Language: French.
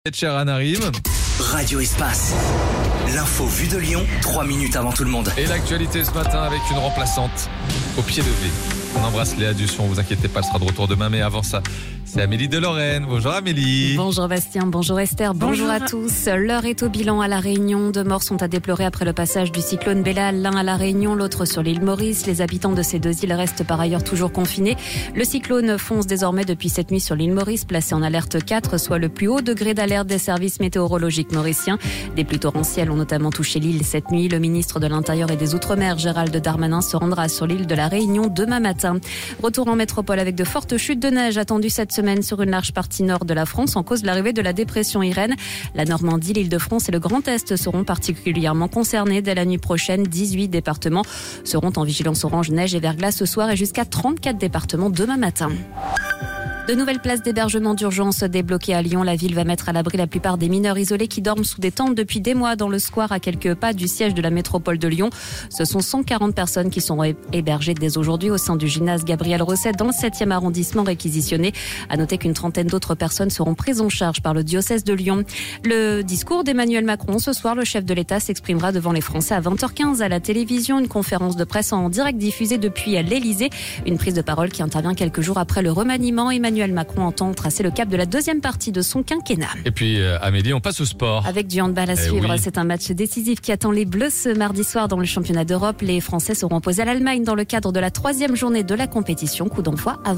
Sheeran arrive. Radio Espace. L'info vue de Lyon, 3 minutes avant tout le monde. Et l'actualité ce matin avec une remplaçante au pied levé. On embrasse Léa Dusson, vous inquiétez pas, elle sera de retour demain, mais avant ça, c'est Amélie de Lorraine. Bonjour Amélie. Bonjour Bastien, bonjour Esther, bonjour à tous. L'heure est au bilan à La Réunion. 2 morts sont à déplorer après le passage du cyclone Bellal, l'un à La Réunion, l'autre sur l'île Maurice. Les habitants de ces 2 îles restent par ailleurs toujours confinés. Le cyclone fonce désormais depuis cette nuit sur l'île Maurice, placé en alerte 4, soit le plus haut degré d'alerte des services météorologiques mauriciens. Des pluies torrentielles ont notamment touché l'île cette nuit. Le ministre de l'Intérieur et des Outre-mer, Gérald Darmanin, se rendra sur l'île de La Réunion demain matin. Retour en métropole avec de fortes chutes de neige attendues cette semaine sur une large partie nord de la France en cause de l'arrivée de la dépression Irène. La Normandie, l'Île-de-France et le Grand Est seront particulièrement concernés. Dès la nuit prochaine, 18 départements seront en vigilance orange neige et verglas ce soir et jusqu'à 34 départements demain matin. De nouvelles places d'hébergement d'urgence débloquées à Lyon. La ville va mettre à l'abri la plupart des mineurs isolés qui dorment sous des tentes depuis des mois dans le square à quelques pas du siège de la métropole de Lyon. Ce sont 140 personnes qui sont hébergées dès aujourd'hui au sein du gymnase Gabriel Rosset dans le 7e arrondissement réquisitionné. À noter qu'une trentaine d'autres personnes seront prises en charge par le diocèse de Lyon. Le discours d'Emmanuel Macron ce soir, le chef de l'État s'exprimera devant les Français à 20h15 à la télévision. Une conférence de presse en direct diffusée depuis l'Élysée. Une prise de parole qui intervient quelques jours après le remaniement. Emmanuel Macron entend tracer le cap de la deuxième partie de son quinquennat. Et puis Amélie, on passe au sport. Avec du handball à suivre, oui. C'est un match décisif qui attend les Bleus ce mardi soir dans le championnat d'Europe. Les Français seront opposés à l'Allemagne dans le cadre de la 3e journée de la compétition. Coup d'envoi à